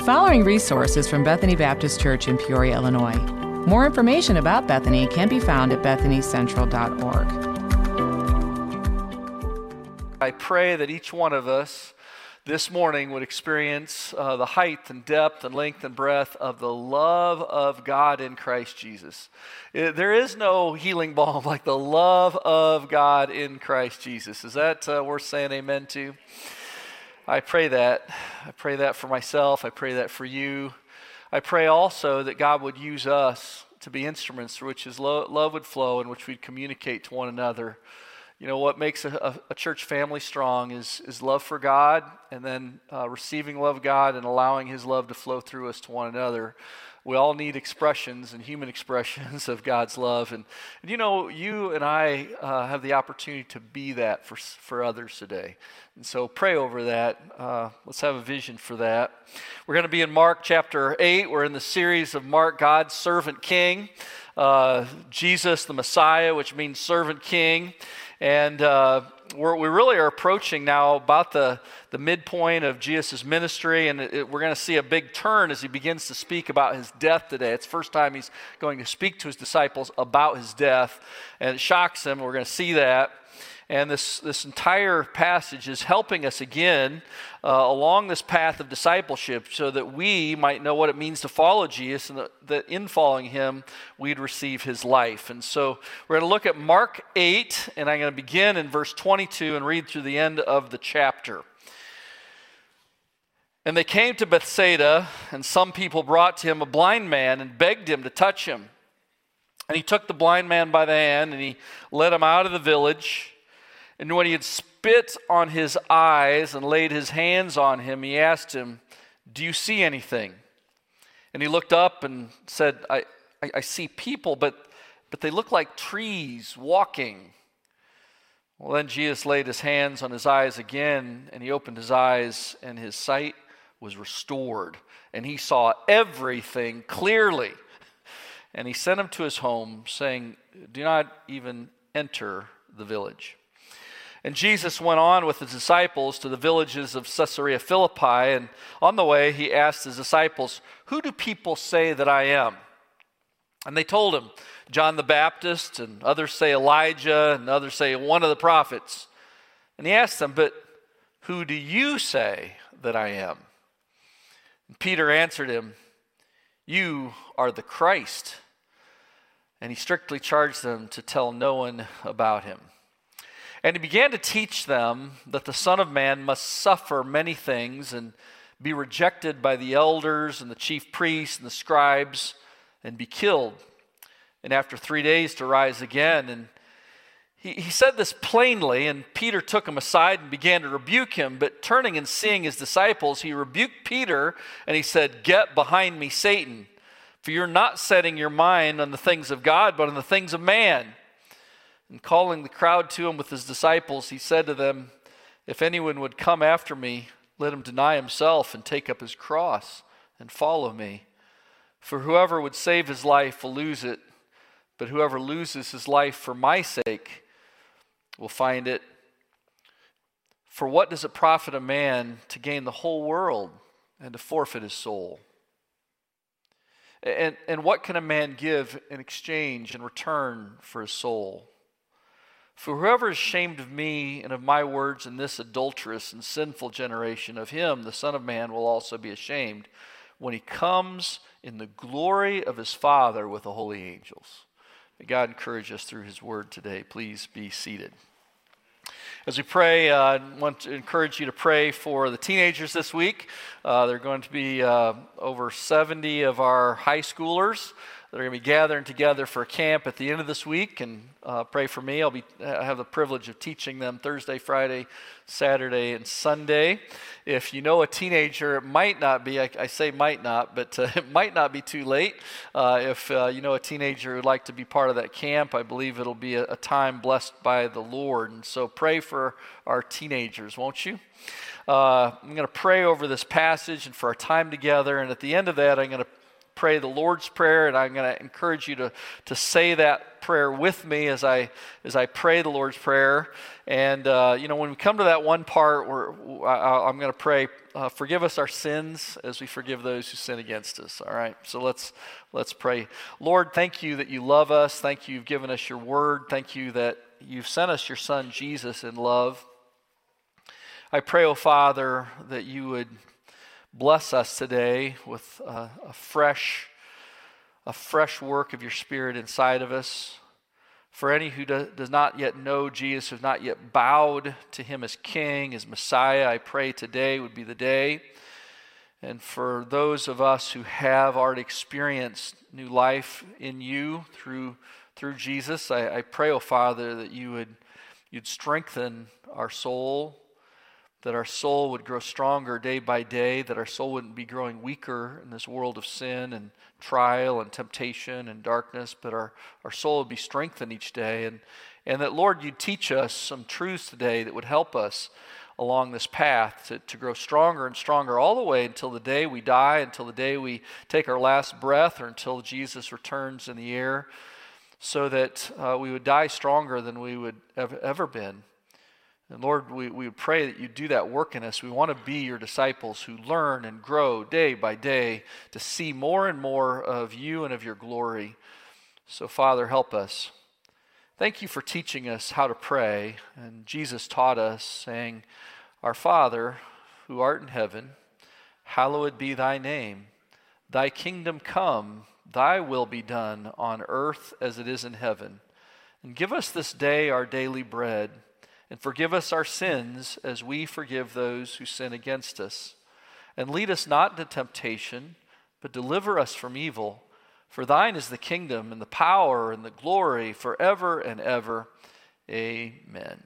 following resource is from Bethany Baptist Church in Peoria, Illinois. More information about Bethany can be found at bethanycentral.org. I pray that each one of us this morning would experience the height and depth and length and breadth of the love of God in Christ Jesus. There is no healing balm like the love of God in Christ Jesus. Is that worth saying amen to? I pray that. I pray that for myself. I pray that for you. I pray also that God would use us to be instruments through which His love would flow and which we'd communicate to one another. You know, what makes a church family strong is love for God, and then receiving love of God and allowing His love to flow through us to one another. We all need expressions and human expressions of God's love. And you know, you and I have the opportunity to be that for others today. And so pray over that. Let's have a vision for that. We're going to be in Mark chapter 8. We're in the series of Mark, God's servant king. Jesus, the Messiah, which means servant king. And we really are approaching now about the midpoint of Jesus' ministry, and we're going to see a big turn as He begins to speak about His death today. It's the first time He's going to speak to His disciples about His death, and it shocks them. We're going to see that. And this entire passage is helping us again along this path of discipleship so that we might know what it means to follow Jesus, and that in following Him, we'd receive His life. And so we're going to look at Mark 8, and I'm going to begin in verse 22 and read through the end of the chapter. And they came to Bethsaida, and some people brought to Him a blind man and begged Him to touch Him. And He took the blind man by the hand, and He led him out of the village. And when He had spit on his eyes and laid His hands on him, He asked him, "Do you see anything?" And he looked up and said, I see people, but they look like trees walking. Well, then Jesus laid His hands on his eyes again, and He opened his eyes, and his sight was restored. And he saw everything clearly. And He sent him to his home, saying, "Do not even enter the village." And Jesus went on with His disciples to the villages of Caesarea Philippi, and on the way He asked His disciples, "Who do people say that I am?" And they told Him, "John the Baptist, and others say Elijah, and others say one of the prophets." And He asked them, "But who do you say that I am?" And Peter answered Him, "You are the Christ." And He strictly charged them to tell no one about Him. And He began to teach them that the Son of Man must suffer many things and be rejected by the elders and the chief priests and the scribes and be killed, and after 3 days to rise again. And he said this plainly, and Peter took him aside and began to rebuke him. But turning and seeing His disciples, He rebuked Peter, and He said, "Get behind me, Satan, for you're not setting your mind on the things of God, but on the things of man." And calling the crowd to Him with His disciples, He said to them, "If anyone would come after me, let him deny himself and take up his cross and follow me. For whoever would save his life will lose it, but whoever loses his life for my sake will find it. For what does it profit a man to gain the whole world and to forfeit his soul? And what can a man give in exchange, in return for his soul? For whoever is ashamed of me and of my words in this adulterous and sinful generation, of him the Son of Man will also be ashamed when He comes in the glory of His Father with the holy angels." May God encourage us through His word today. Please be seated. As we pray, I want to encourage you to pray for the teenagers this week. There are going to be over 70 of our high schoolers that are going to be gathering together for a camp at the end of this week, and pray for me. I have the privilege of teaching them Thursday, Friday, Saturday, and Sunday. If you know a teenager, it might not be, I say might not, but it might not be too late. If you know a teenager who would like to be part of that camp, I believe it'll be a time blessed by the Lord. And so pray for our teenagers, won't you? I'm going to pray over this passage and for our time together, and at the end of that, I'm going to pray the Lord's Prayer, and I'm going to encourage you to say that prayer with me as I pray the Lord's Prayer. And, when we come to that one part where I'm going to pray, forgive us our sins as we forgive those who sin against us. All right, so let's pray. Lord, thank you that you love us. Thank you you've given us your word. Thank you that you've sent us your Son, Jesus, in love. I pray, oh Father, that you would bless us today with a fresh work of your Spirit inside of us. For any who does not yet know Jesus, who has not yet bowed to him as King, as Messiah, I pray today would be the day. And for those of us who have already experienced new life in you through Jesus, I pray, oh Father, that you'd strengthen our soul, that our soul would grow stronger day by day, that our soul wouldn't be growing weaker in this world of sin and trial and temptation and darkness, but our soul would be strengthened each day. And that, Lord, you'd teach us some truths today that would help us along this path to grow stronger and stronger all the way until the day we die, until the day we take our last breath, or until Jesus returns in the air, so that we would die stronger than we would have ever been. And Lord, we would pray that you do that work in us. We want to be your disciples who learn and grow day by day to see more and more of you and of your glory. So, Father, help us. Thank you for teaching us how to pray. And Jesus taught us, saying, Our Father, who art in heaven, hallowed be thy name. Thy kingdom come, thy will be done on earth as it is in heaven. And give us this day our daily bread. And forgive us our sins as we forgive those who sin against us. And lead us not into temptation, but deliver us from evil. For thine is the kingdom and the power and the glory forever and ever. Amen.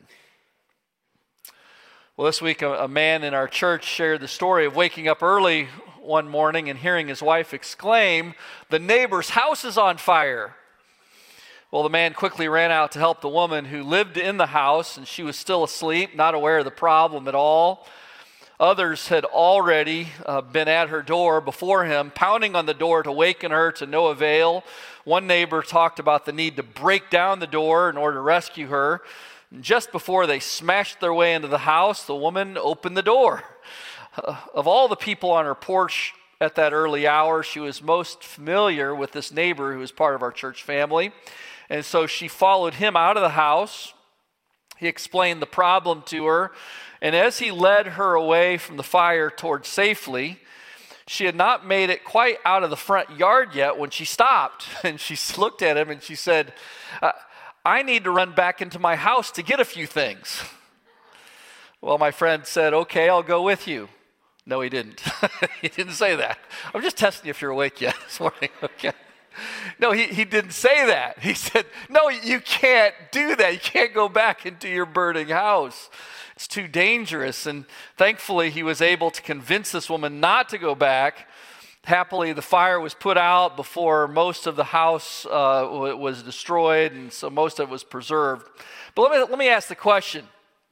Well, this week a man in our church shared the story of waking up early one morning and hearing his wife exclaim, "The neighbor's house is on fire." Well, the man quickly ran out to help the woman who lived in the house, and she was still asleep, not aware of the problem at all. Others had already been at her door before him, pounding on the door to waken her, to no avail. One neighbor talked about the need to break down the door in order to rescue her. And just before they smashed their way into the house, the woman opened the door. Of all the people on her porch at that early hour, she was most familiar with this neighbor who was part of our church family. And so she followed him out of the house. He explained the problem to her. And as he led her away from the fire toward safely, she had not made it quite out of the front yard yet when she stopped. And she looked at him and she said, I need to run back into my house to get a few things. Well, my friend said, okay, I'll go with you. No, he didn't. He didn't say that. I'm just testing you if you're awake yet this morning, okay? No, he didn't say that. He said, no, you can't do that. You can't go back into your burning house. It's too dangerous. And thankfully, he was able to convince this woman not to go back. Happily, the fire was put out before most of the house was destroyed, and so most of it was preserved. But let me ask the question.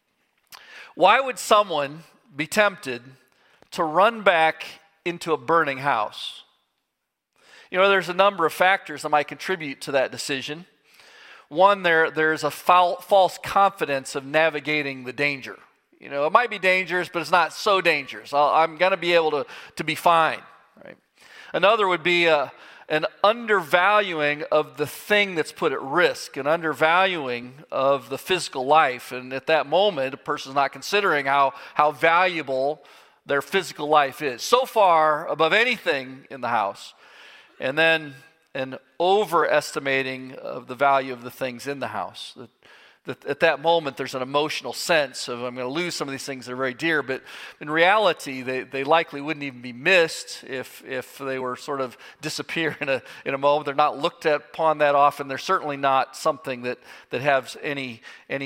Why would someone be tempted to run back into a burning house? You know, there's a number of factors that might contribute to that decision. One, there's a false confidence of navigating the danger. You know, it might be dangerous, but it's not so dangerous. I'm going to be able to be fine. Right? Another would be an undervaluing of the thing that's put at risk, an undervaluing of the physical life. And at that moment, a person's not considering how valuable their physical life is. So far above anything in the house. And then an overestimating of the value of the things in the house. That at that moment, there's an emotional sense of, I'm going to lose some of these things that are very dear, but in reality, they likely wouldn't even be missed if they were sort of disappear in a moment. They're not looked at upon that often. They're certainly not something that has any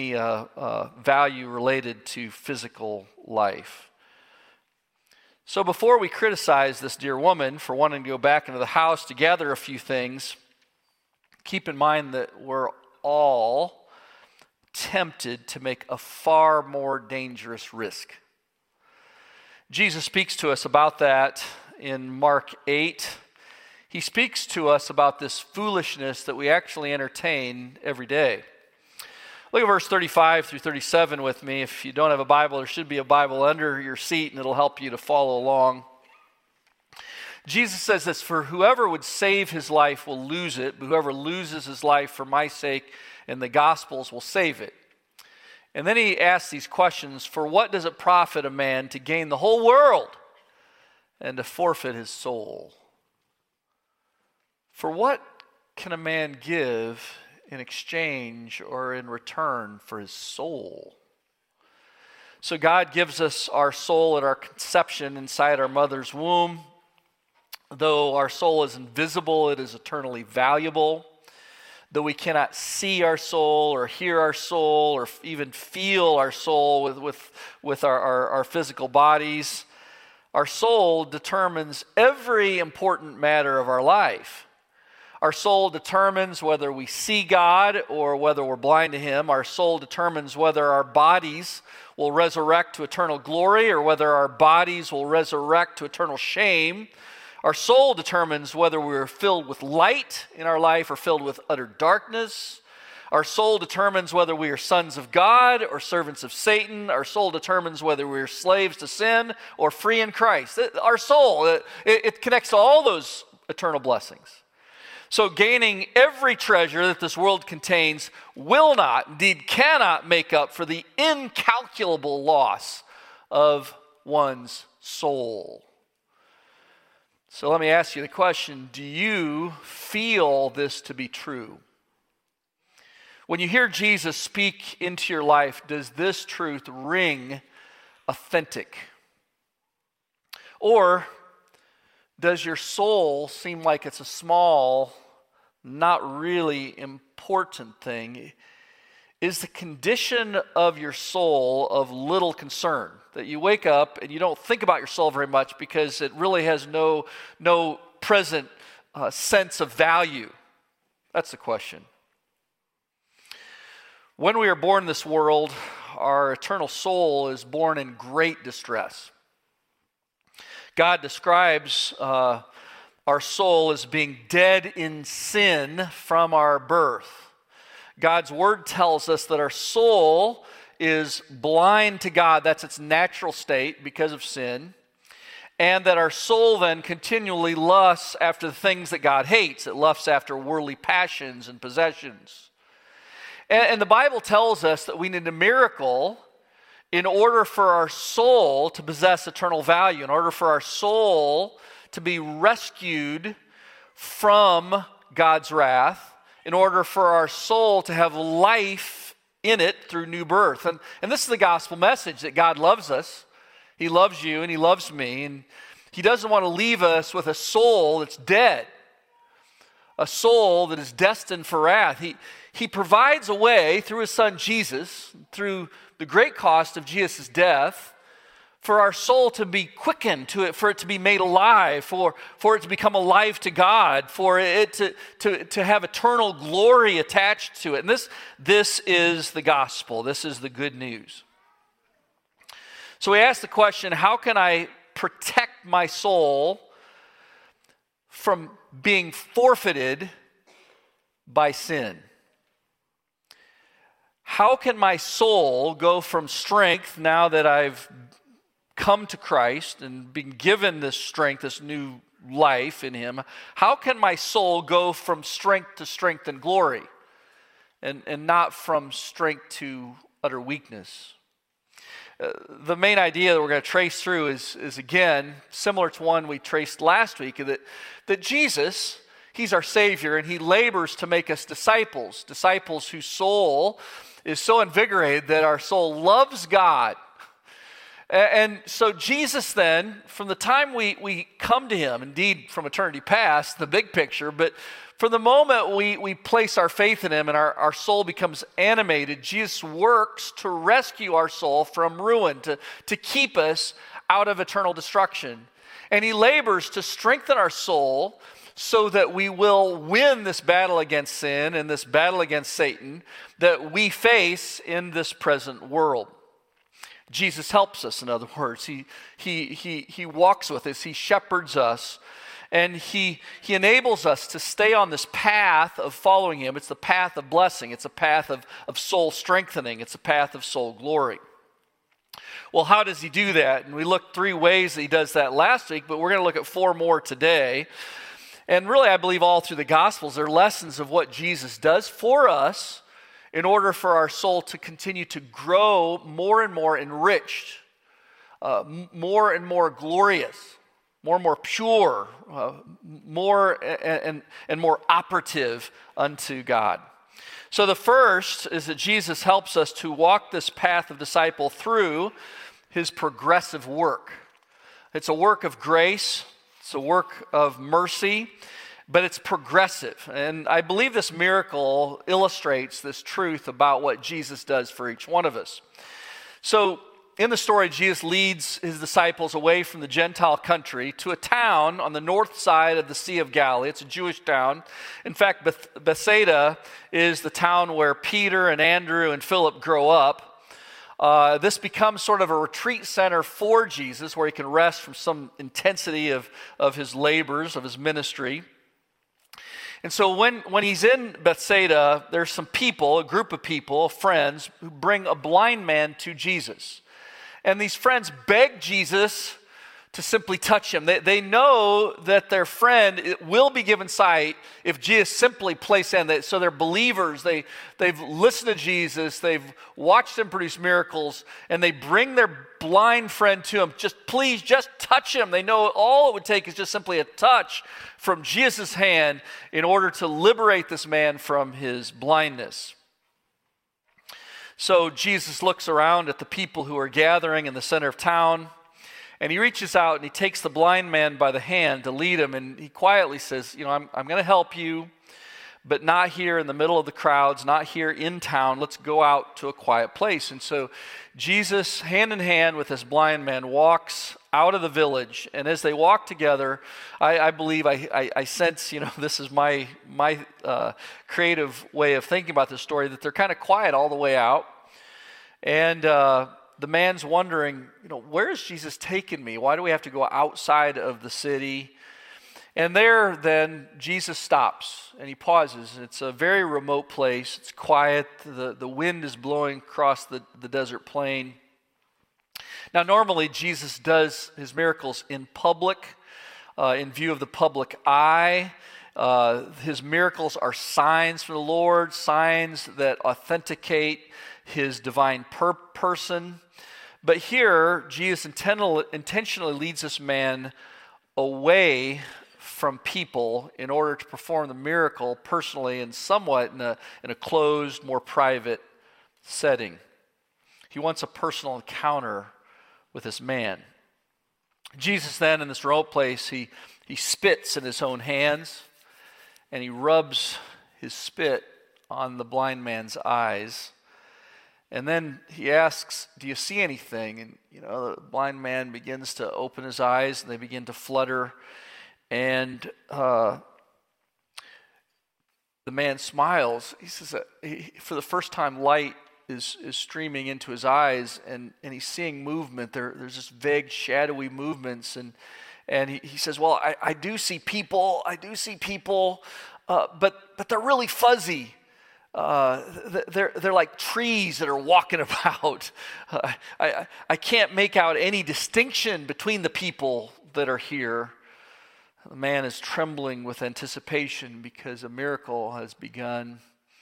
value related to physical life. So before we criticize this dear woman for wanting to go back into the house to gather a few things, keep in mind that we're all tempted to make a far more dangerous risk. Jesus speaks to us about that in Mark 8. he speaks to us about this foolishness that we actually entertain every day. Look at verse 35 through 37 with me. If you don't have a Bible, there should be a Bible under your seat, and it'll help you to follow along. Jesus says this, "For whoever would save his life will lose it, but whoever loses his life for my sake and the gospel's will save it." And then he asks these questions, "For what does it profit a man to gain the whole world and to forfeit his soul? For what can a man give in exchange or in return for his soul?" So God gives us our soul at our conception inside our mother's womb. Though our soul is invisible, it is eternally valuable. Though we cannot see our soul or hear our soul or even feel our soul with our physical bodies, our soul determines every important matter of our life. Our soul determines whether we see God or whether we're blind to Him. Our soul determines whether our bodies will resurrect to eternal glory or whether our bodies will resurrect to eternal shame. Our soul determines whether we're filled with light in our life or filled with utter darkness. Our soul determines whether we are sons of God or servants of Satan. Our soul determines whether we're slaves to sin or free in Christ. Our soul, it connects to all those eternal blessings. So gaining every treasure that this world contains will not, indeed cannot, make up for the incalculable loss of one's soul. So let me ask you the question, do you feel this to be true? When you hear Jesus speak into your life, does this truth ring authentic? Or does your soul seem like it's a small, not really important thing? Is the condition of your soul of little concern? That you wake up and you don't think about your soul very much because it really has no present sense of value? That's the question. When we are born in this world, our eternal soul is born in great distress. God describes our soul as being dead in sin from our birth. God's word tells us that our soul is blind to God. That's its natural state because of sin. And that our soul then continually lusts after the things that God hates. It lusts after worldly passions and possessions. And the Bible tells us that we need a miracle in order for our soul to possess eternal value, in order for our soul to be rescued from God's wrath, in order for our soul to have life in it through new birth. And this is the gospel message, that God loves us. He loves you and He loves me. And He doesn't want to leave us with a soul that's dead, a soul that is destined for wrath. He provides a way through His Son Jesus, through the great cost of Jesus' death, for our soul to be quickened, for it to be made alive, for it to become alive to God, for it to have eternal glory attached to it. And this is the gospel. This is the good news. So we ask the question, how can I protect my soul from being forfeited by sin? How can my soul go from strength, now that I've come to Christ and been given this strength, this new life in Him, how can my soul go from strength to strength and glory and not from strength to utter weakness? The main idea that we're going to trace through is again, similar to one we traced last week, that Jesus, He's our Savior, and He labors to make us disciples whose soul is so invigorated that our soul loves God. And so Jesus then, from the time we come to Him, indeed from eternity past, the big picture, but from the moment we place our faith in Him and our soul becomes animated, Jesus works to rescue our soul from ruin, to keep us out of eternal destruction. And He labors to strengthen our soul so that we will win this battle against sin and this battle against Satan that we face in this present world. Jesus helps us, in other words. He walks with us. He shepherds us. And he enables us to stay on this path of following him. It's the path of blessing. It's a path of soul strengthening. It's a path of soul glory. Well, how does he do that? And we looked 3 ways that he does that last week, but we're going to look at 4 more today. And really, I believe all through the Gospels, there are lessons of what Jesus does for us in order for our soul to continue to grow more and more enriched, more and more glorious, more and more pure, more and more operative unto God. So the first is that Jesus helps us to walk this path of disciple through his progressive work. It's a work of grace, it's a work of mercy, but it's progressive. And I believe this miracle illustrates this truth about what Jesus does for each one of us. So in the story, Jesus leads his disciples away from the Gentile country to a town on the north side of the Sea of Galilee. It's a Jewish town. In fact, Bethsaida is the town where Peter and Andrew and Philip grow up. This becomes sort of a retreat center for Jesus where he can rest from some intensity of his labors, of his ministry. And so when he's in Bethsaida, there's some people, a group of people, friends, who bring a blind man to Jesus. And these friends beg Jesus to simply touch him. They know that their friend will be given sight if Jesus simply places hands. So they're believers. They've listened to Jesus. They've watched him produce miracles. And they bring their blind friend to him. Please, just touch him. They know all it would take is just simply a touch from Jesus' hand in order to liberate this man from his blindness. So Jesus looks around at the people who are gathering in the center of town, and he reaches out and he takes the blind man by the hand to lead him, and he quietly says, I'm going to help you, but not here in the middle of the crowds, not here in town. Let's go out to a quiet place. And so Jesus, hand in hand with this blind man, walks out of the village, and as they walk together, I believe, I sense, this is my creative way of thinking about this story, that they're kind of quiet all the way out. And the man's wondering, where is Jesus taking me? Why do we have to go outside of the city? And there, then, Jesus stops, and he pauses. It's a very remote place. It's quiet. The wind is blowing across the desert plain. Now, normally, Jesus does his miracles in public, in view of the public eye. His miracles are signs from the Lord, signs that authenticate his divine person. But here, Jesus intentionally leads this man away from people in order to perform the miracle personally and somewhat in a closed, more private setting. He wants a personal encounter with this man. Jesus then, in this remote place, he spits in his own hands, and he rubs his spit on the blind man's eyes. And then he asks, do you see anything? And, the blind man begins to open his eyes, and they begin to flutter. And the man smiles. He says that for the first time, light is streaming into his eyes, and he's seeing movement. There's just vague, shadowy movements. And he says, well, I do see people. But they're really fuzzy. They're like trees that are walking about. I can't make out any distinction between the people that are here. The man is trembling with anticipation because a miracle has begun.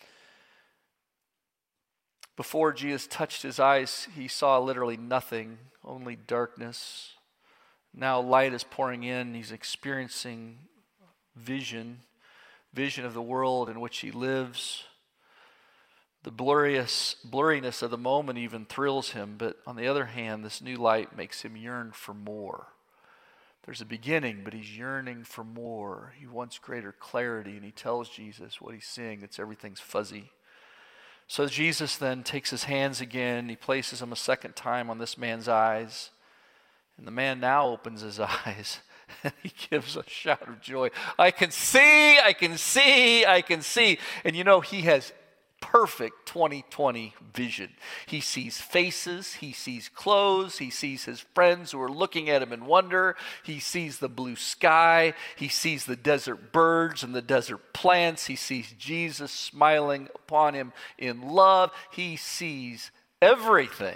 Before Jesus touched his eyes, he saw literally nothing, only darkness. Now light is pouring in. He's experiencing vision of the world in which he lives. The blurriness of the moment even thrills him, but on the other hand, this new light makes him yearn for more. There's a beginning, but he's yearning for more. He wants greater clarity, and he tells Jesus what he's seeing, that everything's fuzzy. So Jesus then takes his hands again, he places them a second time on this man's eyes, and the man now opens his eyes, and he gives a shout of joy. I can see. And he has perfect 20/20 vision. He sees faces, he sees clothes, he sees his friends who are looking at him in wonder, he sees the blue sky, he sees the desert birds and the desert plants, he sees Jesus smiling upon him in love, he sees everything.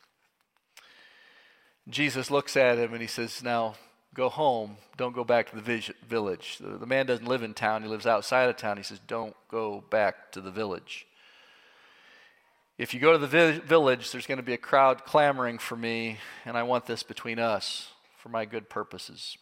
Jesus looks at him and he says, now go home, don't go back to the village. The man doesn't live in town, he lives outside of town. He says, don't go back to the village. If you go to the village, there's going to be a crowd clamoring for me, and I want this between us for my good purposes.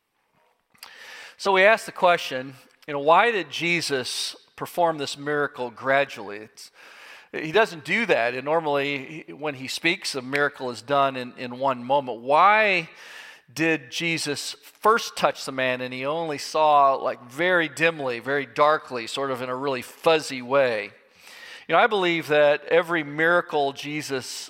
So we ask the question, why did Jesus perform this miracle gradually? He doesn't do that. And normally, when he speaks, a miracle is done in one moment. Why did Jesus first touch the man and he only saw like very dimly, very darkly, sort of in a really fuzzy way? I believe that every miracle Jesus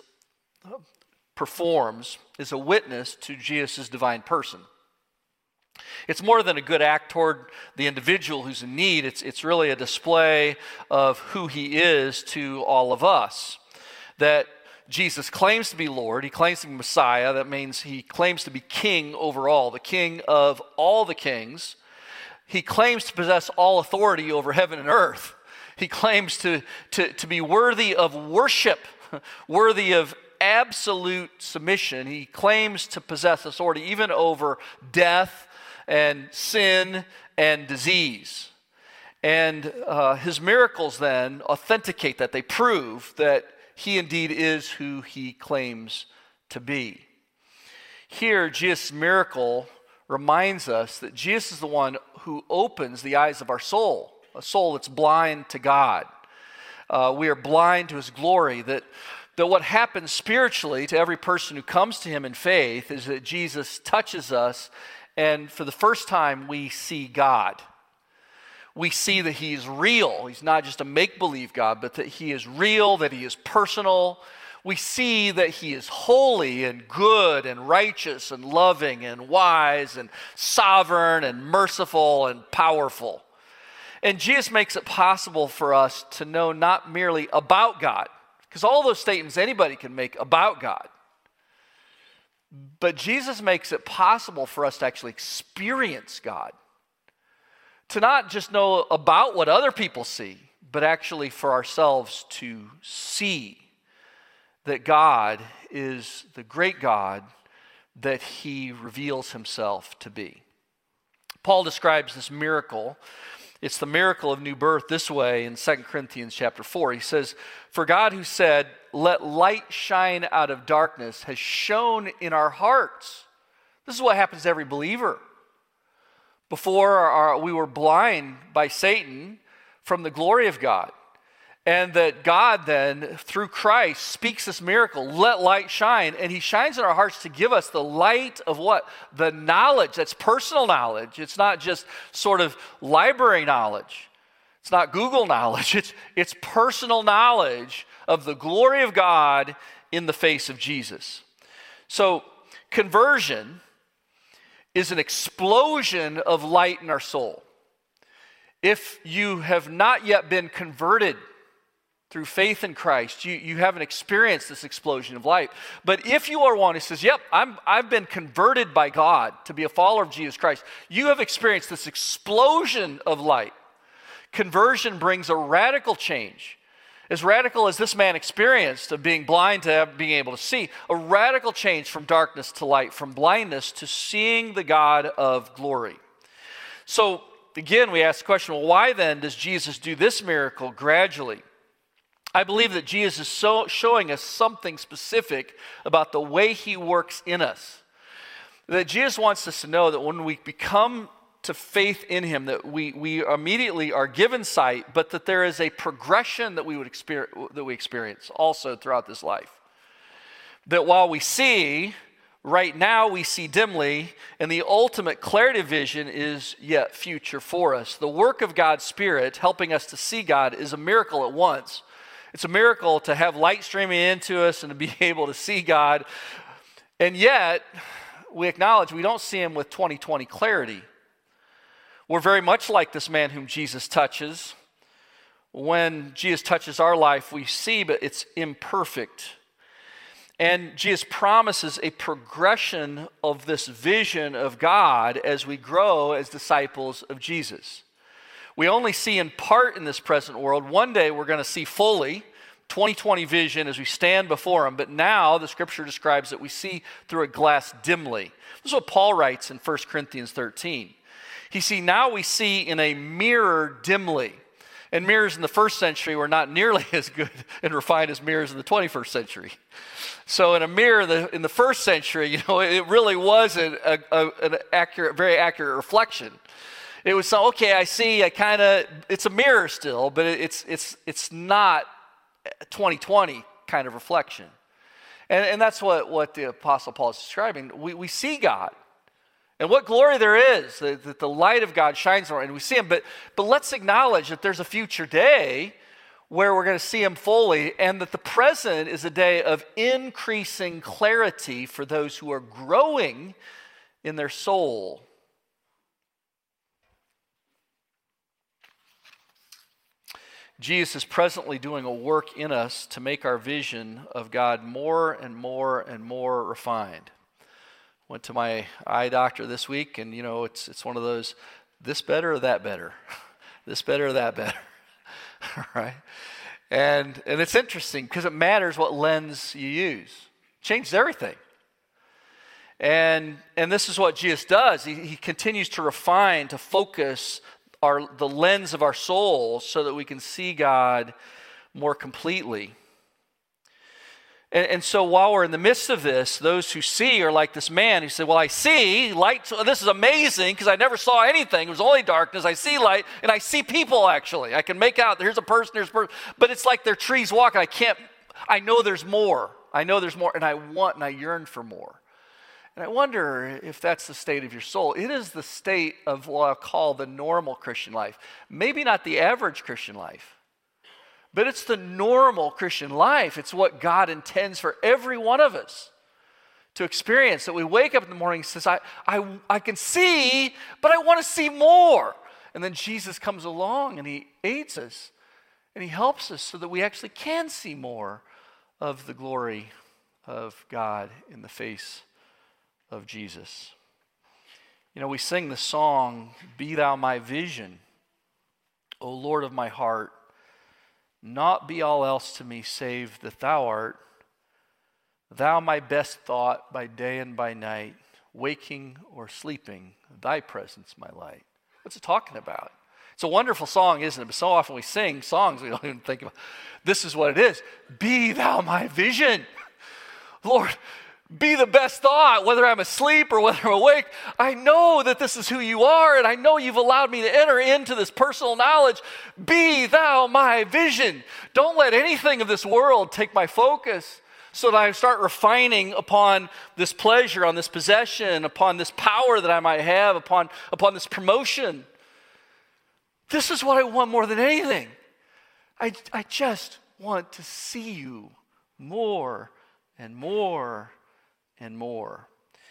performs is a witness to Jesus' divine person. It's more than a good act toward the individual who's in need. It's really a display of who he is to all of us. That Jesus claims to be Lord. He claims to be Messiah. That means he claims to be king over all, the king of all the kings. He claims to possess all authority over heaven and earth. He claims to be worthy of worship, worthy of absolute submission. He claims to possess authority even over death and sin and disease. And his miracles then authenticate that. They prove that he indeed is who he claims to be. Here, Jesus' miracle reminds us that Jesus is the one who opens the eyes of our soul, a soul that's blind to God. We are blind to his glory, that what happens spiritually to every person who comes to him in faith is that Jesus touches us, and for the first time we see God. We see that he's real. He's not just a make-believe God, but that he is real, that he is personal. We see that he is holy and good and righteous and loving and wise and sovereign and merciful and powerful. And Jesus makes it possible for us to know not merely about God, because all those statements anybody can make about God, but Jesus makes it possible for us to actually experience God. To not just know about what other people see, but actually for ourselves to see that God is the great God that he reveals himself to be. Paul describes this miracle. It's the miracle of new birth this way in 2 Corinthians chapter 4. He says, "For God who said, 'Let light shine out of darkness,' has shone in our hearts." This is what happens to every believer. Before we were blind by Satan from the glory of God. And that God then, through Christ, speaks this miracle, let light shine. And he shines in our hearts to give us the light of what? The knowledge. That's personal knowledge. It's not just sort of library knowledge. It's not Google knowledge. It's personal knowledge of the glory of God in the face of Jesus. So conversion is an explosion of light in our soul. If you have not yet been converted through faith in Christ, you haven't experienced this explosion of light. But if you are one who says, yep, I've been converted by God to be a follower of Jesus Christ, you have experienced this explosion of light. Conversion brings a radical change. As radical as this man experienced of being blind to being able to see, a radical change from darkness to light, from blindness to seeing the God of glory. So again, we ask the question, well, why then does Jesus do this miracle gradually? I believe that Jesus is showing us something specific about the way he works in us. That Jesus wants us to know that when we become to faith in him, that we immediately are given sight, but that there is a progression that we experience also throughout this life. That while we see, right now we see dimly, and the ultimate clarity of vision is yet future for us. The work of God's Spirit helping us to see God is a miracle at once. It's a miracle to have light streaming into us and to be able to see God. And yet, we acknowledge we don't see him with 20/20 clarity. We're very much like this man whom Jesus touches. when Jesus touches our life, we see, but it's imperfect. And Jesus promises a progression of this vision of God as we grow as disciples of Jesus. We only see in part in this present world. One day we're going to see fully 20/20 vision as we stand before him. But now the scripture describes that we see through a glass dimly. This is what Paul writes in 1 Corinthians 13. Now we see in a mirror dimly. And mirrors in the first century were not nearly as good and refined as mirrors in the 21st century. So in a mirror in the first century, it really wasn't an accurate, very accurate reflection. It was I see, it's a mirror still, but it's not 20/20 kind of reflection. And that's what the Apostle Paul is describing. We see God. And what glory there is, that the light of God shines on, and we see him. But let's acknowledge that there's a future day where we're going to see him fully, and that the present is a day of increasing clarity for those who are growing in their soul. Jesus is presently doing a work in us to make our vision of God more and more and more refined. Went to my eye doctor this week, and it's one of those, this better or that better? This better or that better? All right? And it's interesting because it matters what lens you use. It changes everything. And this is what Jesus does. He continues to refine, to focus the lens of our soul so that we can see God more completely. And so while we're in the midst of this, those who see are like this man who said, well, I see light. This is amazing because I never saw anything. It was only darkness. I see light, and I see people, actually. I can make out here's a person. But it's like they're trees walking. I know there's more. And I yearn for more. And I wonder if that's the state of your soul. It is the state of what I'll call the normal Christian life. Maybe not the average Christian life. But it's the normal Christian life. It's what God intends for every one of us to experience. That we wake up in the morning and says, I can see, but I want to see more. And then Jesus comes along and he aids us and he helps us so that we actually can see more of the glory of God in the face of Jesus. We sing the song, Be Thou My Vision, O Lord of my heart. Not be all else to me save that thou art, thou my best thought by day and by night, waking or sleeping, thy presence my light. What's it talking about? It's a wonderful song, isn't it? But so often we sing songs we don't even think about. This is what it is. Be thou my vision. Lord, be the best thought, whether I'm asleep or whether I'm awake. I know that this is who you are, and I know you've allowed me to enter into this personal knowledge. Be thou my vision. Don't let anything of this world take my focus so that I start refining upon this pleasure, on this possession, upon this power that I might have, upon this promotion. This is what I want more than anything. I just want to see you more and more and more.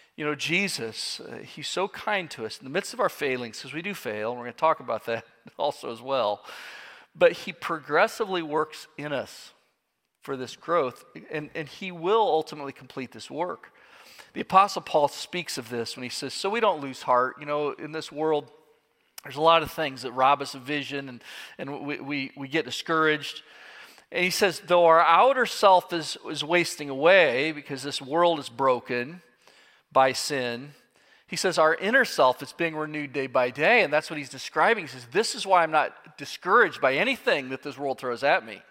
Jesus, he's so kind to us in the midst of our failings, because we do fail, and we're going to talk about that also as well. But he progressively works in us for this growth, and he will ultimately complete this work. The Apostle Paul speaks of this when he says, so we don't lose heart. In this world, there's a lot of things that rob us of vision, and we get discouraged. And he says, though our outer self is wasting away because this world is broken by sin, he says our inner self is being renewed day by day. And that's what he's describing. He says, this is why I'm not discouraged by anything that this world throws at me.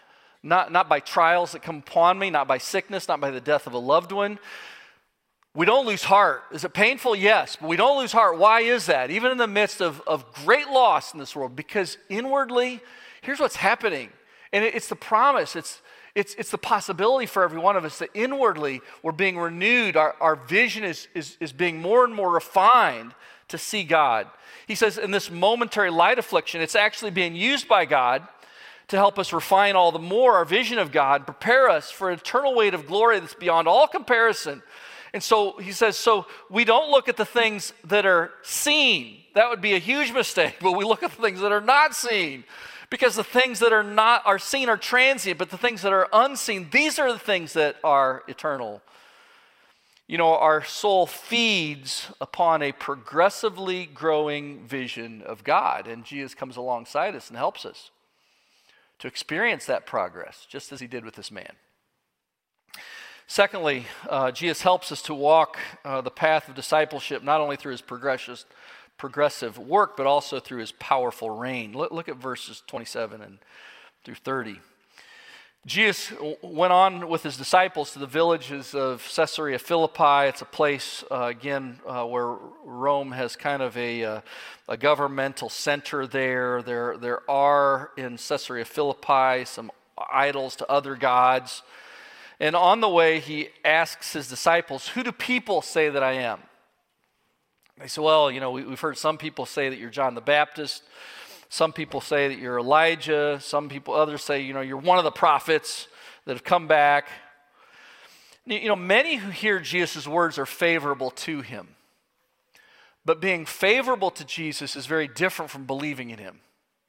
Not by trials that come upon me, not by sickness, not by the death of a loved one. We don't lose heart. Is it painful? Yes, but we don't lose heart. Why is that? Even in the midst of great loss in this world, because inwardly, here's what's happening. And it's the promise, it's the possibility for every one of us that inwardly we're being renewed. Our vision is being more and more refined to see God. He says in this momentary light affliction, it's actually being used by God to help us refine all the more our vision of God, prepare us for an eternal weight of glory that's beyond all comparison. And so he says, so we don't look at the things that are seen. That would be a huge mistake, but we look at the things that are not seen. Because the things that are seen are transient, but the things that are unseen, these are the things that are eternal. You know, our soul feeds upon a progressively growing vision of God, and Jesus comes alongside us and helps us to experience that progress, just as he did with this man. Secondly, Jesus helps us to walk the path of discipleship, not only through his progressive work, but also through his powerful reign. Look at verses 27 and through 30. Jesus went on with his disciples to the villages of Caesarea Philippi. It's a place, where Rome has kind of a governmental center there. There are in Caesarea Philippi some idols to other gods. And on the way, he asks his disciples, "Who do people say that I am?" They say, "Well, you know, we've heard some people say that you're John the Baptist. Some people say that you're Elijah. Others say, you know, you're one of the prophets that have come back." You know, many who hear Jesus' words are favorable to him. But being favorable to Jesus is very different from believing in him.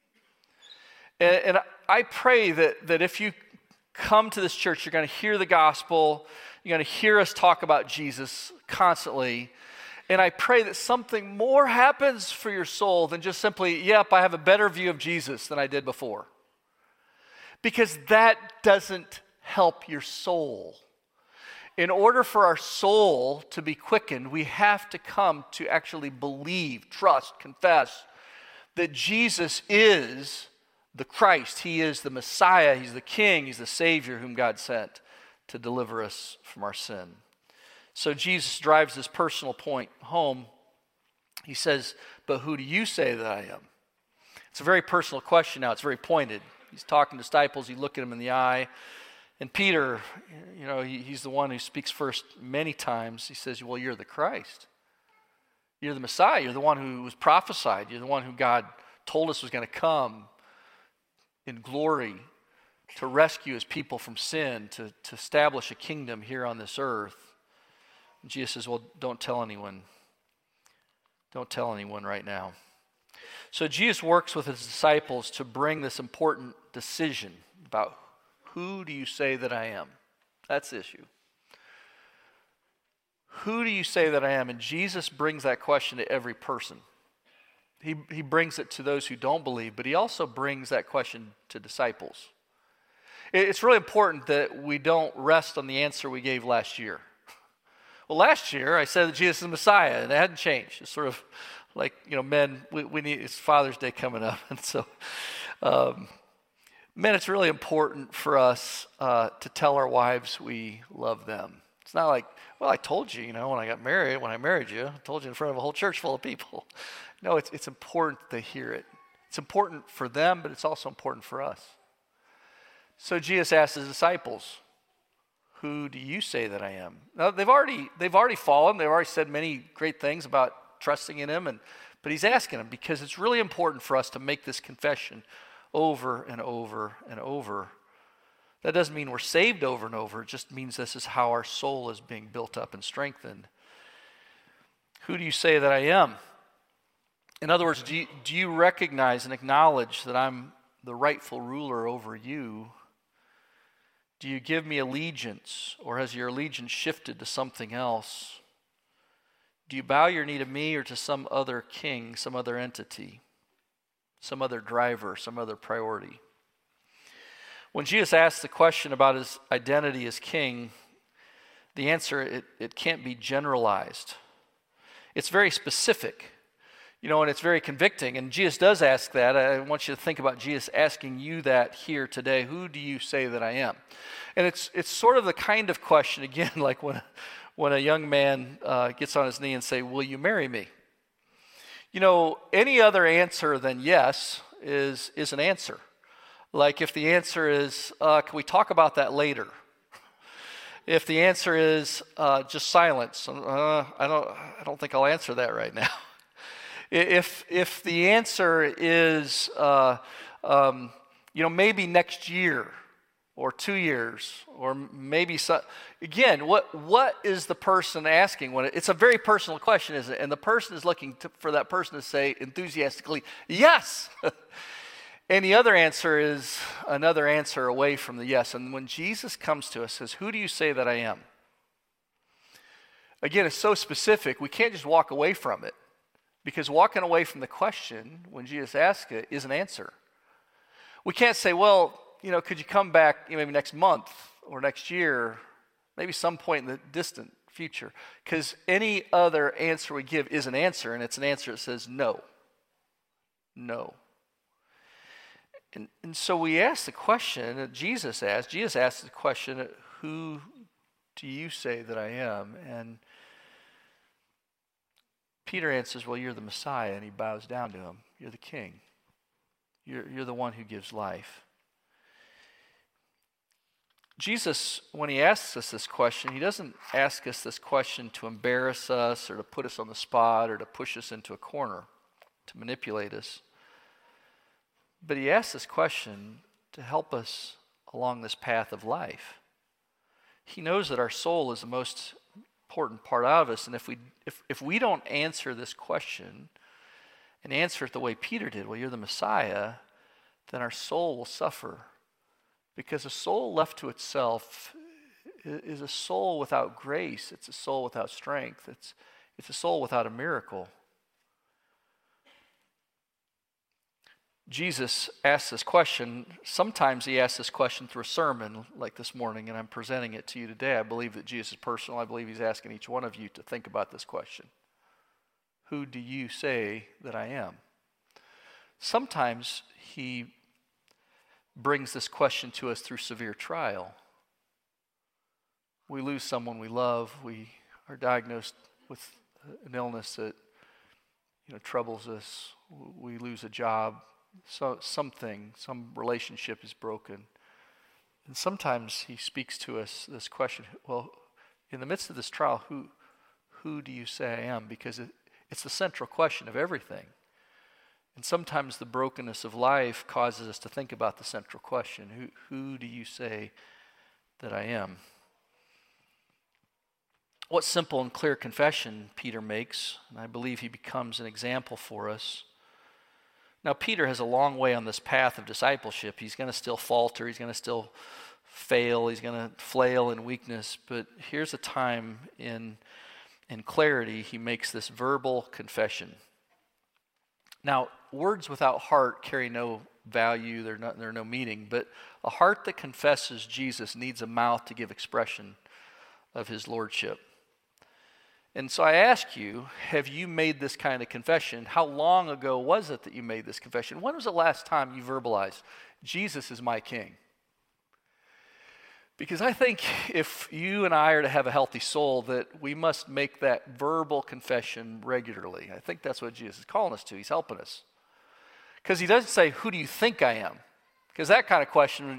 And I pray that if you come to this church, you're going to hear the gospel, you're going to hear us talk about Jesus constantly. And I pray that something more happens for your soul than just simply, yep, I have a better view of Jesus than I did before. Because that doesn't help your soul. In order for our soul to be quickened, we have to come to actually believe, trust, confess that Jesus is the Christ. He is the Messiah. He's the King. He's the Savior whom God sent to deliver us from our sin. So Jesus drives this personal point home. He says, "But who do you say that I am?" It's a very personal question now. It's very pointed. He's talking to disciples. You look at him in the eye. And Peter, you know, he's the one who speaks first many times. He says, "Well, you're the Christ. You're the Messiah. You're the one who was prophesied. You're the one who God told us was going to come in glory to rescue his people from sin, to establish a kingdom here on this earth." And Jesus says, "Well, don't tell anyone. Don't tell anyone right now." So Jesus works with his disciples to bring this important decision about who do you say that I am? That's the issue. Who do you say that I am? And Jesus brings that question to every person. He brings it to those who don't believe, but he also brings that question to disciples. It's really important that we don't rest on the answer we gave last year. Well, last year I said that Jesus is the Messiah, and it hadn't changed. It's sort of like, you know, men, we need, it's Father's Day coming up, and so, men, it's really important for us to tell our wives we love them. It's not like, well, I told you, you know, when I married you, I told you in front of a whole church full of people. No, it's important that they hear it. It's important for them, but it's also important for us. So Jesus asked his disciples, "Who do you say that I am?" Now, they've already fallen. They've already said many great things about trusting in him, but he's asking them because it's really important for us to make this confession over and over and over. That doesn't mean we're saved over and over. It just means this is how our soul is being built up and strengthened. Who do you say that I am? In other words, do you recognize and acknowledge that I'm the rightful ruler over you? Do you give me allegiance, or has your allegiance shifted to something else? Do you bow your knee to me or to some other king, some other entity, some other driver, some other priority? When Jesus asks the question about his identity as king, the answer, it can't be generalized. It's very specific, you know, and it's very convicting. And Jesus does ask that. I want you to think about Jesus asking you that here today. Who do you say that I am? And it's sort of the kind of question, again, like when a young man gets on his knee and say, "Will you marry me?" You know, any other answer than yes is an answer. Like if the answer is, "Can we talk about that later?" If the answer is just silence, I don't think I'll answer that right now. If the answer is, maybe next year or 2 years or maybe again, what is the person asking? It's a very personal question, isn't it? And the person is looking for that person to say enthusiastically, "Yes." And the other answer is another answer away from the yes. And when Jesus comes to us, says, who do you say that I am? Again, it's so specific, we can't just walk away from it. Because walking away from the question, when Jesus asks it, is an answer. We can't say, well, could you come back maybe next month or next year, maybe some point in the distant future. Because any other answer we give is an answer, and it's an answer that says no. No. And so we ask the question that Jesus asked. Jesus asked the question, who do you say that I am? And Peter answers, well, you're the Messiah, and he bows down to him. You're the King. You're the one who gives life. Jesus, when he asks us this question, he doesn't ask us this question to embarrass us or to put us on the spot or to push us into a corner, to manipulate us. But he asks this question to help us along this path of life. He knows that our soul is the most important part of us, and if we don't answer this question and answer it the way Peter did, well, you're the Messiah, then our soul will suffer. Because a soul left to itself is a soul without grace. It's a soul without strength. It's a soul without a miracle. Jesus asks this question. Sometimes he asks this question through a sermon like this morning, and I'm presenting it to you today. I believe that Jesus is personal. I believe he's asking each one of you to think about this question. Who do you say that I am? Sometimes he brings this question to us through severe trial. We lose someone we love. We are diagnosed with an illness that troubles us. We lose a job. So some relationship is broken. And sometimes he speaks to us this question, well, in the midst of this trial, who do you say I am? Because it's the central question of everything. And sometimes the brokenness of life causes us to think about the central question, who do you say that I am? What simple and clear confession Peter makes, and I believe he becomes an example for us. Now, Peter has a long way on this path of discipleship. He's going to still falter. He's going to still fail. He's going to flail in weakness. But here's a time in clarity he makes this verbal confession. Now, words without heart carry no value. They're no meaning. But a heart that confesses Jesus needs a mouth to give expression of his lordship. And so I ask you, have you made this kind of confession? How long ago was it that you made this confession? When was the last time you verbalized, Jesus is my King? Because I think if you and I are to have a healthy soul, that we must make that verbal confession regularly. I think that's what Jesus is calling us to. He's helping us. Because he doesn't say, who do you think I am? Because that kind of question,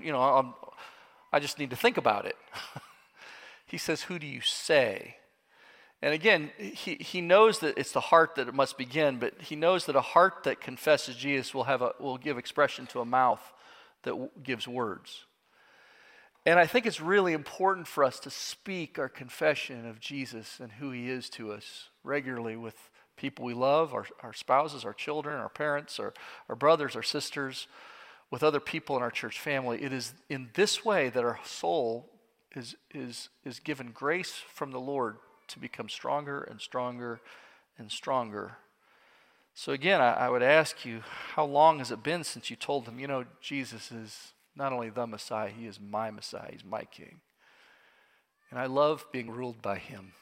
I just need to think about it. He says, who do you say? And again, he knows that it's the heart that it must begin, but he knows that a heart that confesses Jesus will give expression to a mouth that gives words. And I think it's really important for us to speak our confession of Jesus and who he is to us regularly with people we love, our spouses, our children, our parents, our brothers, our sisters, with other people in our church family. It is in this way that our soul is given grace from the Lord to become stronger and stronger and stronger. So again, I would ask you, how long has it been since you told him, Jesus is not only the Messiah, he is my Messiah, he's my King. And I love being ruled by him.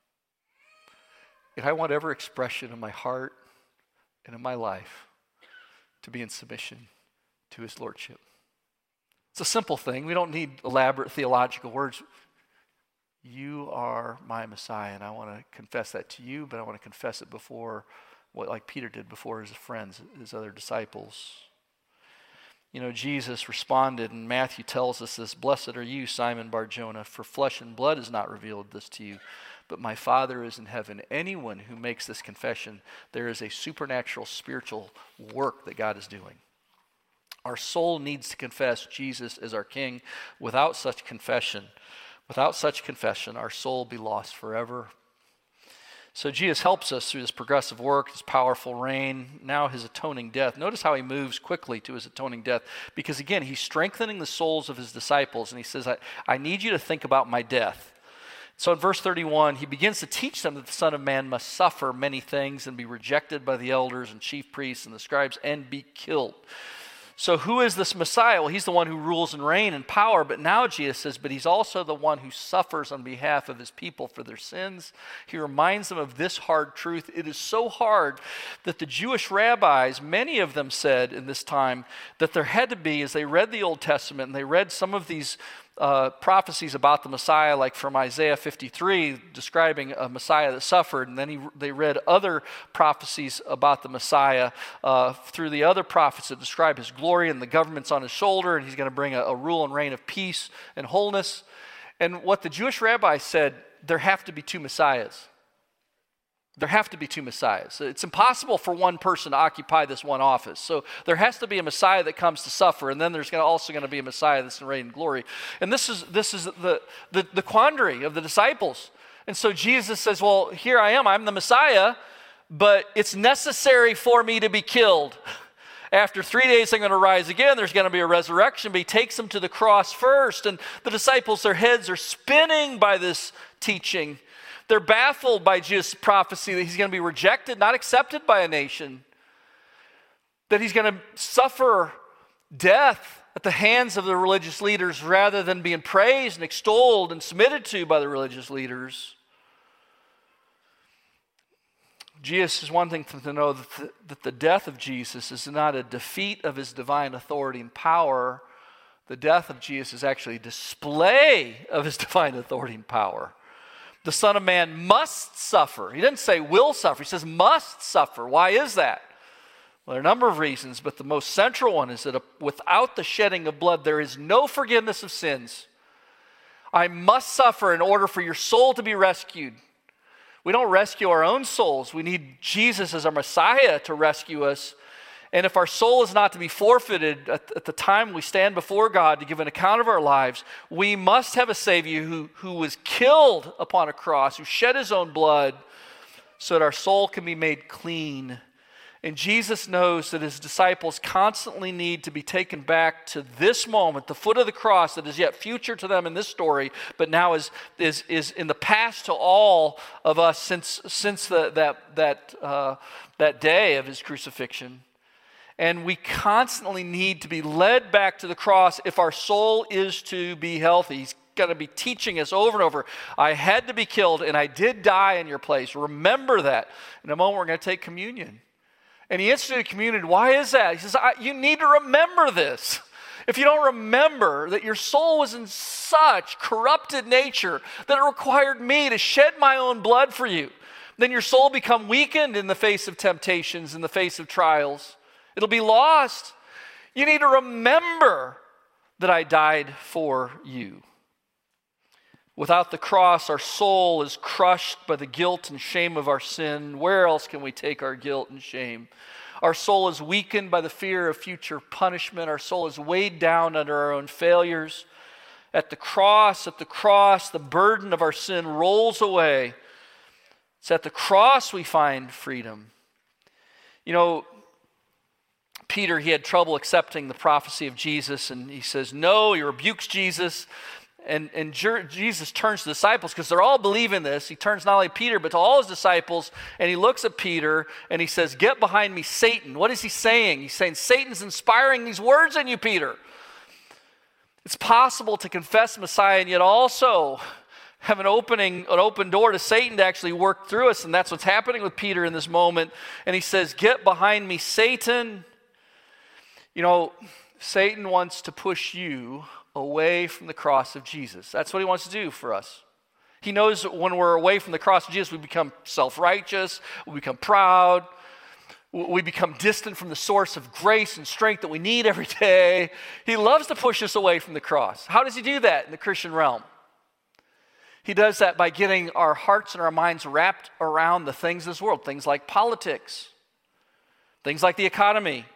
And I want every expression of my heart and of my life to be in submission to his lordship. It's a simple thing. We don't need elaborate theological words. You are my Messiah, and I want to confess that to you, but I want to confess it before, like Peter did before his friends, his other disciples. Jesus responded, and Matthew tells us this, blessed are you, Simon Bar-Jonah, for flesh and blood has not revealed this to you, but my Father is in heaven. Anyone who makes this confession, there is a supernatural spiritual work that God is doing. Our soul needs to confess Jesus as our King. Without such confession, our soul will be lost forever. So Jesus helps us through this progressive work, his powerful reign, now his atoning death. Notice how he moves quickly to his atoning death, because again, he's strengthening the souls of his disciples, and he says, I need you to think about my death. So in verse 31, he begins to teach them that the Son of Man must suffer many things and be rejected by the elders and chief priests and the scribes and be killed. So who is this Messiah? Well, he's the one who rules and reigns in power, but now Jesus says, but he's also the one who suffers on behalf of his people for their sins. He reminds them of this hard truth. It is so hard that the Jewish rabbis, many of them said in this time, that there had to be, as they read the Old Testament and they read some of these prophecies about the Messiah, like from Isaiah 53, describing a Messiah that suffered, and then they read other prophecies about the Messiah through the other prophets that describe his glory and the government's on his shoulder, and he's going to bring a rule and reign of peace and wholeness. And what the Jewish rabbis said, there have to be two Messiahs. There have to be two Messiahs. It's impossible for one person to occupy this one office. So there has to be a Messiah that comes to suffer, and then there's also going to be a Messiah that's in reign and glory. And this is the quandary of the disciples. And so Jesus says, well, here I am, I'm the Messiah, but it's necessary for me to be killed. After 3 days, I'm going to rise again. There's going to be a resurrection, but he takes them to the cross first. And the disciples, their heads are spinning by this teaching. They're baffled by Jesus' prophecy that he's going to be rejected, not accepted by a nation, that he's going to suffer death at the hands of the religious leaders rather than being praised and extolled and submitted to by the religious leaders. Jesus is one thing to know that the death of Jesus is not a defeat of his divine authority and power. The death of Jesus is actually a display of his divine authority and power. The Son of Man must suffer. He didn't say will suffer. He says must suffer. Why is that? Well, there are a number of reasons, but the most central one is that without the shedding of blood, there is no forgiveness of sins. I must suffer in order for your soul to be rescued. We don't rescue our own souls. We need Jesus as our Messiah to rescue us. And if our soul is not to be forfeited at the time we stand before God to give an account of our lives, we must have a Savior who was killed upon a cross, who shed his own blood so that our soul can be made clean. And Jesus knows that his disciples constantly need to be taken back to this moment, the foot of the cross that is yet future to them in this story, but now is in the past to all of us since that day of his crucifixion. And we constantly need to be led back to the cross if our soul is to be healthy. He's going to be teaching us over and over. I had to be killed and I did die in your place. Remember that. In a moment we're going to take communion. And he instituted communion. Why is that? He says, you need to remember this. If you don't remember that your soul was in such corrupted nature that it required me to shed my own blood for you, then your soul become weakened in the face of temptations, in the face of trials. It'll be lost. You need to remember that I died for you. Without the cross, our soul is crushed by the guilt and shame of our sin. Where else can we take our guilt and shame? Our soul is weakened by the fear of future punishment. Our soul is weighed down under our own failures. At the cross, the burden of our sin rolls away. It's at the cross we find freedom. You know, Peter, he had trouble accepting the prophecy of Jesus, and he says, no, he rebukes Jesus. And Jesus turns to the disciples because they're all believing this. He turns not only to Peter, but to all his disciples, and he looks at Peter, and he says, get behind me, Satan. What is he saying? He's saying, Satan's inspiring these words in you, Peter. It's possible to confess Messiah and yet also have an open door to Satan to actually work through us, and that's what's happening with Peter in this moment. And he says, get behind me, Satan. You know, Satan wants to push you away from the cross of Jesus. That's what he wants to do for us. He knows that when we're away from the cross of Jesus, we become self-righteous, we become proud, we become distant from the source of grace and strength that we need every day. He loves to push us away from the cross. How does he do that in the Christian realm? He does that by getting our hearts and our minds wrapped around the things of this world, things like politics, things like the economy,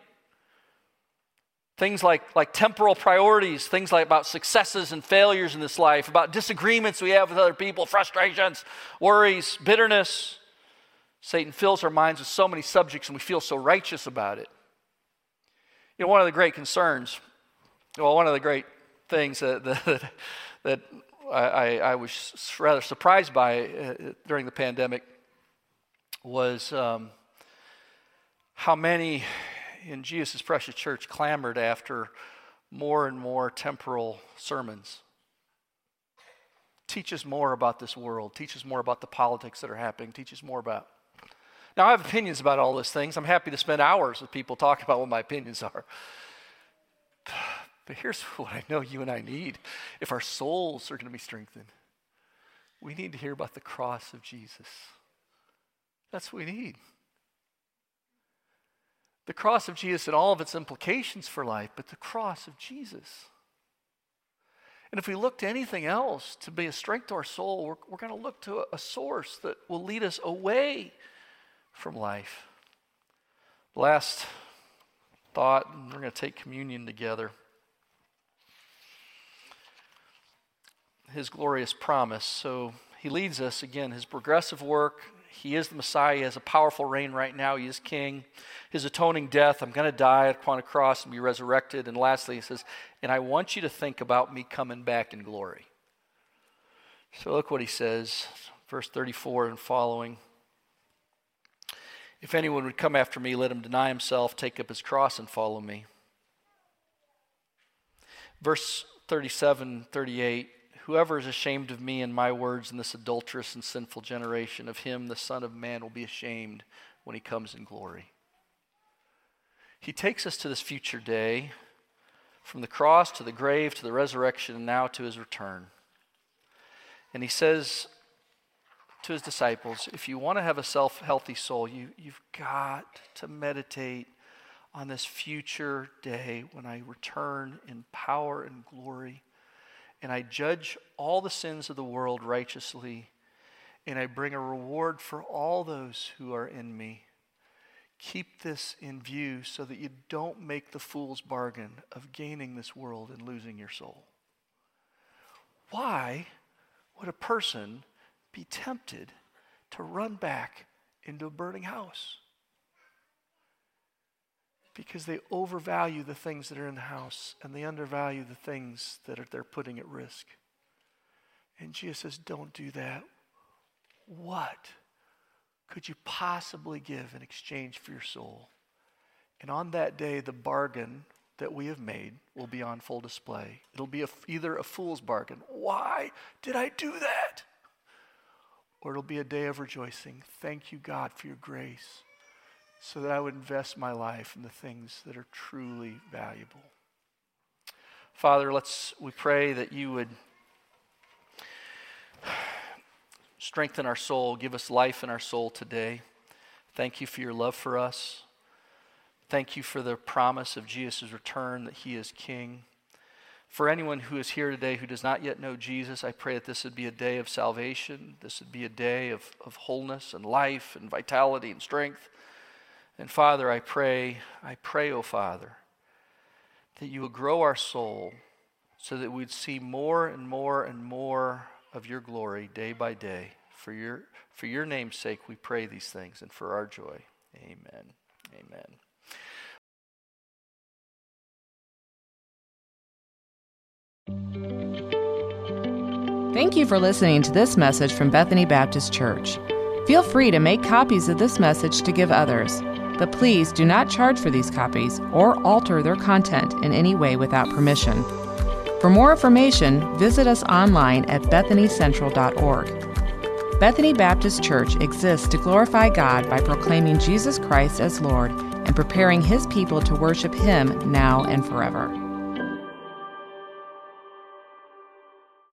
things like temporal priorities, things like about successes and failures in this life, about disagreements we have with other people, frustrations, worries, bitterness. Satan fills our minds with so many subjects and we feel so righteous about it. You know, one of the great concerns, one of the great things that I was rather surprised by during the pandemic was how many in Jesus' precious church clamored after more and more temporal sermons. Teach us more about this world. Teach us more about the politics that are happening. Teach us more about... Now, I have opinions about all those things. I'm happy to spend hours with people talking about what my opinions are. But here's what I know you and I need. If our souls are going to be strengthened, we need to hear about the cross of Jesus. That's what we need. The cross of Jesus and all of its implications for life, but the cross of Jesus. And if we look to anything else to be a strength to our soul, we're going to look to a source that will lead us away from life. Last thought, and we're going to take communion together. His glorious promise. So he leads us, again, his progressive work. He is the Messiah. He has a powerful reign right now. He is king. His atoning death, I'm going to die upon a cross and be resurrected. And lastly, he says, and I want you to think about me coming back in glory. So look what he says, verse 34 and following. If anyone would come after me, let him deny himself, take up his cross, and follow me. Verse 37, 38, whoever is ashamed of me and my words in this adulterous and sinful generation, of him the Son of Man will be ashamed when he comes in glory. He takes us to this future day, from the cross to the grave to the resurrection, and now to his return. And he says to his disciples, if you want to have a healthy soul, you've got to meditate on this future day when I return in power and glory, and I judge all the sins of the world righteously, and I bring a reward for all those who are in me. Keep this in view so that you don't make the fool's bargain of gaining this world and losing your soul. Why would a person be tempted to run back into a burning house? Because they overvalue the things that are in the house and they undervalue the things that they're putting at risk. And Jesus says, don't do that. What could you possibly give in exchange for your soul? And on that day, the bargain that we have made will be on full display. It'll be either a fool's bargain. Why did I do that? Or it'll be a day of rejoicing. Thank you, God, for your grace, so that I would invest my life in the things that are truly valuable. Father, we pray that you would strengthen our soul, give us life in our soul today. Thank you for your love for us. Thank you for the promise of Jesus' return, that he is king. For anyone who is here today who does not yet know Jesus, I pray that this would be a day of salvation. This would be a day of wholeness and life and vitality and strength. And Father, I pray, oh Father, that you would grow our soul so that we'd see more and more and more of your glory day by day. For your name's sake, we pray these things, and for our joy. Amen. Amen. Thank you for listening to this message from Bethany Baptist Church. Feel free to make copies of this message to give others, but please do not charge for these copies or alter their content in any way without permission. For more information, visit us online at bethanycentral.org. Bethany Baptist Church exists to glorify God by proclaiming Jesus Christ as Lord and preparing His people to worship Him now and forever.